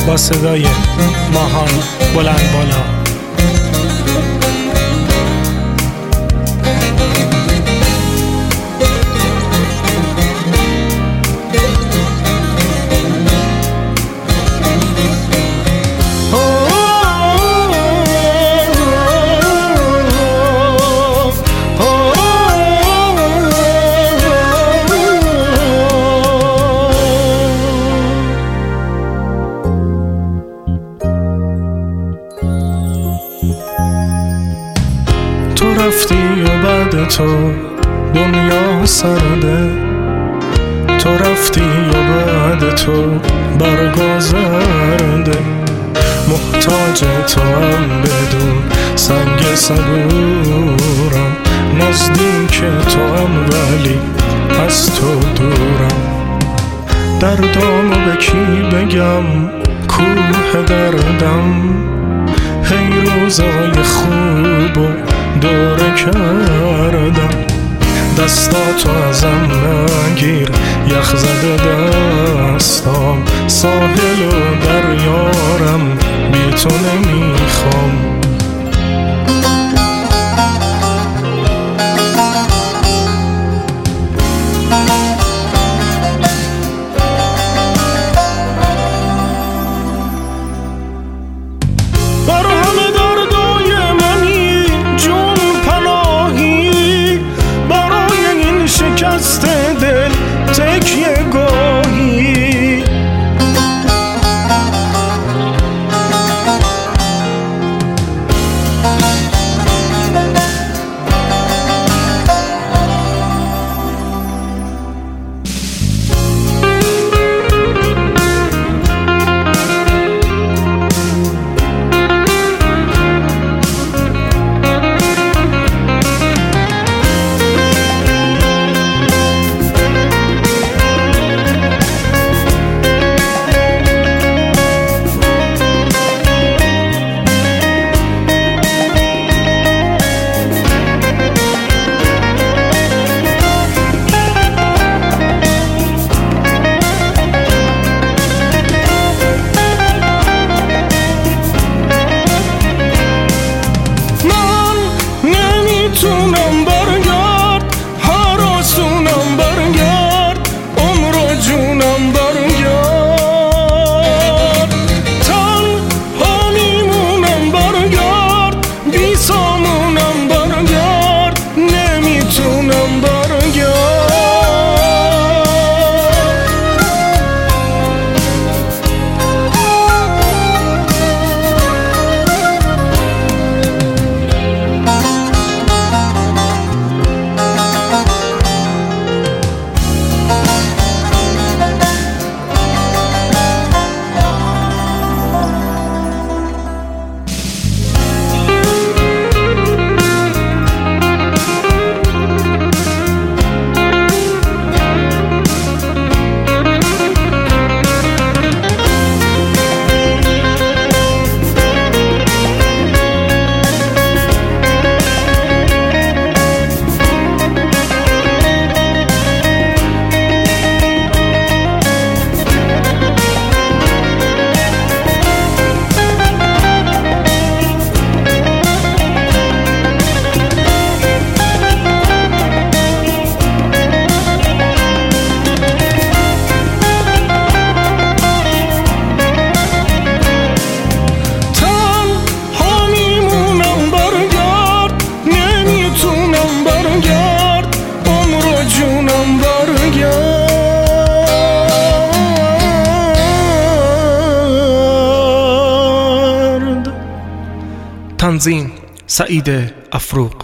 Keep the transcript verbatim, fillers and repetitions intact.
با صدای ماهان بلند بالا. تو رفتی و بعد تو دنیا سرده، تو رفتی و بعد تو برگا زرده، محتاج تو هم بدون سنگ صبورم، نزدیک تو هم ولی از تو دورم. دردامو به کی بگم کوه دردم، هی روزای خوب و دوره کردم. دستاتو ازم نگیر یخ زده دستام، ساحل و دریارم بی تو نمیخوام. شکست دل تکیه گاهی، نمیتونم برگرد هراسونم برگرد، عمر و جونم برگرد، تنها میمونم برگرد، بی سامونم برگرد، نمیتونم برگرد. تنظیم سعید افروق.